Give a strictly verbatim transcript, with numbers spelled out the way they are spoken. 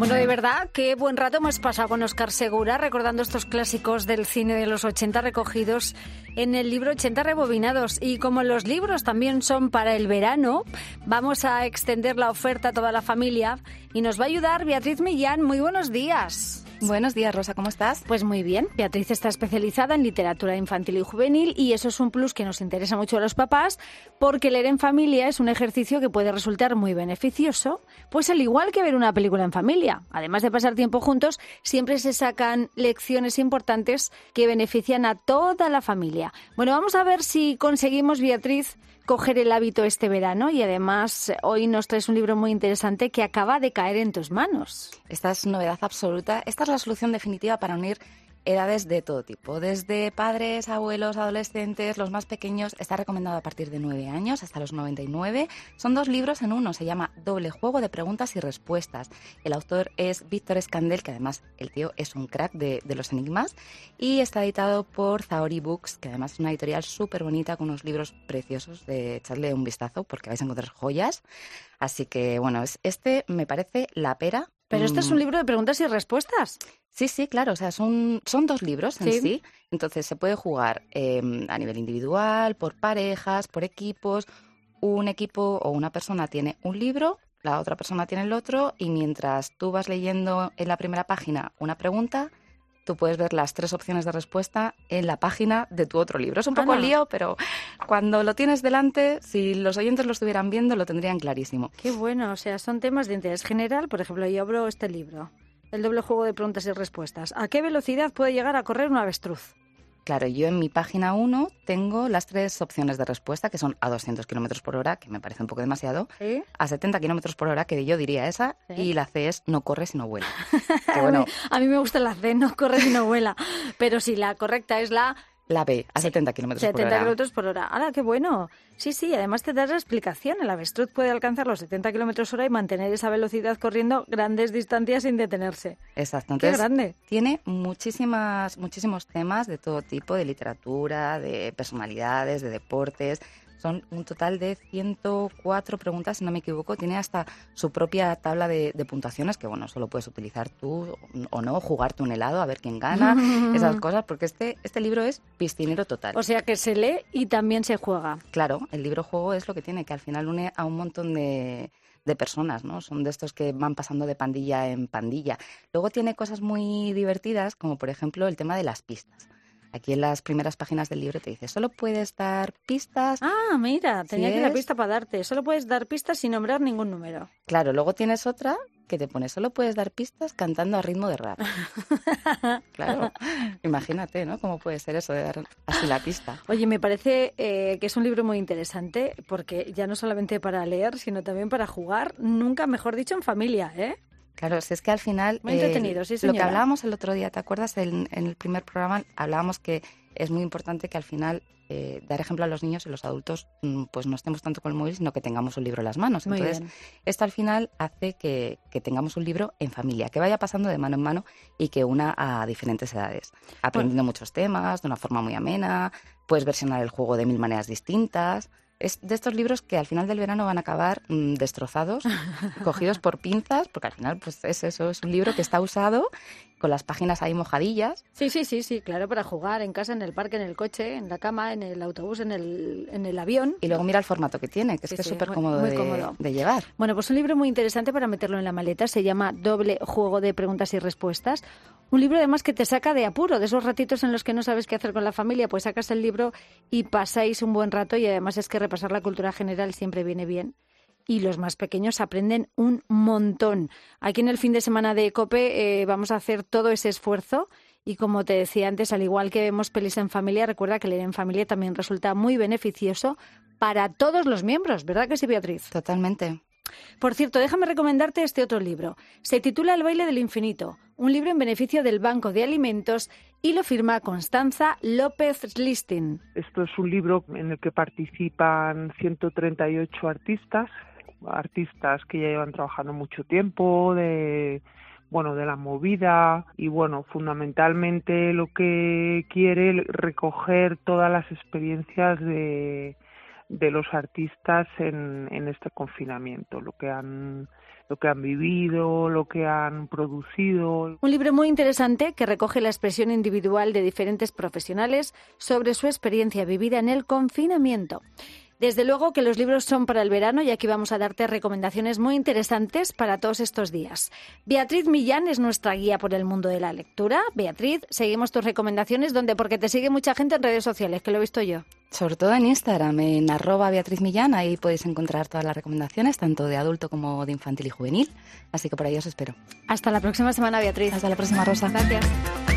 Bueno, de verdad, qué buen rato hemos pasado con Óscar Segura, recordando estos clásicos del cine de los ochenta recogidos en el libro ochenta rebobinados. Y como los libros también son para el verano, vamos a extender la oferta a toda la familia y nos va a ayudar Beatriz Millán. Muy buenos días. Buenos días, Rosa, ¿cómo estás? Pues muy bien. Beatriz está especializada en literatura infantil y juvenil y eso es un plus que nos interesa mucho a los papás porque leer en familia es un ejercicio que puede resultar muy beneficioso, pues al igual que ver una película en familia. Además de pasar tiempo juntos, siempre se sacan lecciones importantes que benefician a toda la familia. Bueno, vamos a ver si conseguimos, Beatriz, coger el hábito este verano y además hoy nos traes un libro muy interesante que acaba de caer en tus manos. Esta es novedad absoluta. Esta es la solución definitiva para unir edades de todo tipo, desde padres, abuelos, adolescentes, los más pequeños. Está recomendado a partir de nueve años hasta los noventa y nueve. Son dos libros en uno, se llama Doble juego de preguntas y respuestas. El autor es Víctor Escandel, que además el tío es un crack de, de los enigmas, y está editado por Zaori Books, que además es una editorial súper bonita con unos libros preciosos, de echarle un vistazo porque vais a encontrar joyas. Así que bueno, es, este me parece la pera. Pero este es un libro de preguntas y respuestas. Sí, sí, claro, o sea, son, son dos libros en sí. sí, entonces se puede jugar eh, a nivel individual, por parejas, por equipos. Un equipo o una persona tiene un libro, la otra persona tiene el otro, y mientras tú vas leyendo en la primera página una pregunta, tú puedes ver las tres opciones de respuesta en la página de tu otro libro. Es un poco Ana. lío, pero cuando lo tienes delante, si los oyentes lo estuvieran viendo, lo tendrían clarísimo. Qué bueno, o sea, son temas de interés general. Por ejemplo, yo abro este libro, el doble juego de preguntas y respuestas. ¿A qué velocidad puede llegar a correr un avestruz? Claro, yo en mi página uno tengo las tres opciones de respuesta, que son a doscientos kilómetros por hora, que me parece un poco demasiado, ¿Sí? a setenta kilómetros por hora, que yo diría esa, ¿Sí? y la C es no corre sino vuela. Que bueno, a mí me gusta la C, no corre sino vuela, pero sí, la correcta es la... la B, a setenta kilómetros por hora. setenta kilómetros por hora. ¡Hala, qué bueno! Sí, sí, además te das la explicación. El avestruz puede alcanzar los setenta kilómetros hora y mantener esa velocidad corriendo grandes distancias sin detenerse. Exacto. ¡Qué Entonces, grande! Tiene muchísimas, muchísimos temas de todo tipo, de literatura, de personalidades, de deportes. Son un total de ciento cuatro preguntas, si no me equivoco. Tiene hasta su propia tabla de, de puntuaciones, que bueno, solo puedes utilizar tú o no, jugarte un helado a ver quién gana, esas cosas, porque este, este libro es piscinero total. O sea que se lee y también se juega. Claro, el libro juego es lo que tiene, que al final une a un montón de, de personas, ¿no? Son de estos que van pasando de pandilla en pandilla. Luego tiene cosas muy divertidas, como por ejemplo el tema de las pistas. Aquí en las primeras páginas del libro te dice, solo puedes dar pistas. Ah, mira, tenía si aquí la es... pista para darte. Solo puedes dar pistas sin nombrar ningún número. Claro, luego tienes otra que te pone, solo puedes dar pistas cantando a ritmo de rap. Claro, imagínate, ¿no? ¿Cómo puede ser eso de dar así la pista? Oye, me parece eh, que es un libro muy interesante porque ya no solamente para leer, sino también para jugar, nunca mejor dicho en familia, ¿eh? Claro, si es que al final... Muy entretenido, eh, sí, señora. Lo que hablábamos el otro día, ¿te acuerdas? En, en el primer programa hablábamos que es muy importante que al final eh, dar ejemplo a los niños y los adultos pues no estemos tanto con el móvil, sino que tengamos un libro en las manos. Muy Entonces, bien. Esto al final hace que, que tengamos un libro en familia, que vaya pasando de mano en mano y que una a diferentes edades. Aprendiendo bueno. muchos temas de una forma muy amena, puedes versionar el juego de mil maneras distintas. Es de estos libros que al final del verano van a acabar mmm, destrozados, cogidos por pinzas, porque al final pues es eso, es un libro que está usado, con las páginas ahí mojadillas. Sí, sí, sí, sí, claro, para jugar en casa, en el parque, en el coche, en la cama, en el autobús, en el, en el avión. Y luego mira el formato que tiene, que sí, es que sí, es súper muy, cómodo, muy de, cómodo de llevar. Bueno, pues un libro muy interesante para meterlo en la maleta, se llama Doble juego de preguntas y respuestas. Un libro además que te saca de apuro, de esos ratitos en los que no sabes qué hacer con la familia, pues sacas el libro y pasáis un buen rato y además es que repasar la cultura general siempre viene bien. Y los más pequeños aprenden un montón. Aquí en el fin de semana de COPE eh, vamos a hacer todo ese esfuerzo y como te decía antes, al igual que vemos pelis en familia, recuerda que leer en familia también resulta muy beneficioso para todos los miembros, ¿verdad que sí, Beatriz? Totalmente. Por cierto, déjame recomendarte este otro libro. Se titula El baile del infinito, un libro en beneficio del Banco de Alimentos y lo firma Constanza López Listin. Esto es un libro en el que participan ciento treinta y ocho artistas, artistas que ya llevan trabajando mucho tiempo, de bueno, de la movida y bueno, fundamentalmente lo que quiere recoger todas las experiencias de de los artistas en, en este confinamiento, lo que han lo que han vivido, lo que han producido. Un libro muy interesante que recoge la expresión individual de diferentes profesionales sobre su experiencia vivida en el confinamiento. Desde luego que los libros son para el verano y aquí vamos a darte recomendaciones muy interesantes para todos estos días. Beatriz Millán es nuestra guía por el mundo de la lectura. Beatriz, seguimos tus recomendaciones, ¿dónde? Porque te sigue mucha gente en redes sociales, que lo he visto yo. Sobre todo en Instagram, en arroba Beatriz Millán, ahí podéis encontrar todas las recomendaciones, tanto de adulto como de infantil y juvenil. Así que por ahí os espero. Hasta la próxima semana, Beatriz. Hasta la próxima, Rosa. Gracias.